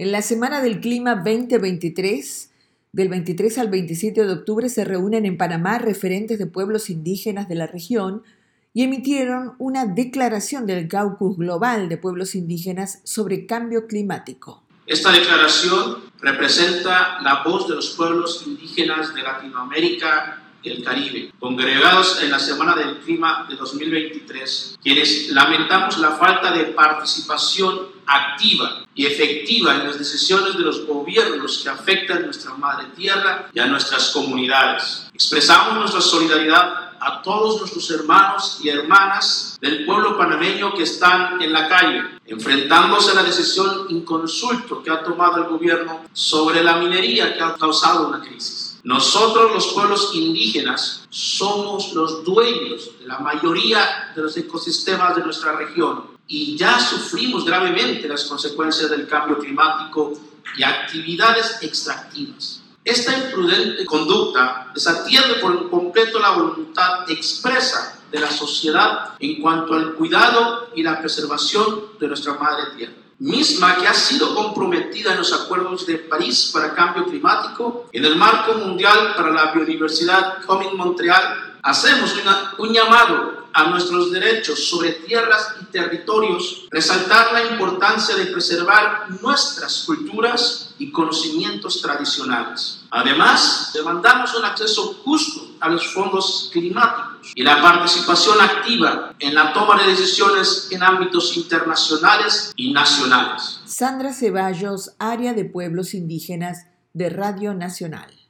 En la Semana del Clima 2023, del 23 al 27 de octubre, se reúnen en Panamá referentes de pueblos indígenas de la región y emitieron una declaración del Caucus Global de Pueblos Indígenas sobre cambio climático. Esta declaración representa la voz de los pueblos indígenas de Latinoamérica y el Caribe, congregados en la Semana del Clima de 2023, quienes lamentamos la falta de participación activa y efectiva en las decisiones de los gobiernos que afectan a nuestra madre tierra y a nuestras comunidades. Expresamos nuestra solidaridad a todos nuestros hermanos y hermanas del pueblo panameño que están en la calle, enfrentándose a la decisión inconsulta que ha tomado el gobierno sobre la minería que ha causado una crisis. Nosotros, los pueblos indígenas, somos los dueños de la mayoría de los ecosistemas de nuestra región y ya sufrimos gravemente las consecuencias del cambio climático y actividades extractivas. Esta imprudente conducta desatiende por completo la voluntad expresa de la sociedad en cuanto al cuidado y la preservación de nuestra madre tierra, misma que ha sido comprometida en los acuerdos de París para cambio climático, en el marco mundial para la biodiversidad COP21. Hacemos un llamado a nuestros derechos sobre tierras y territorios, resaltar la importancia de preservar nuestras culturas y conocimientos tradicionales. Además, demandamos un acceso justo a los fondos climáticos y la participación activa en la toma de decisiones en ámbitos internacionales y nacionales. Sandra Ceballos, Área de Pueblos Indígenas de Radio Nacional.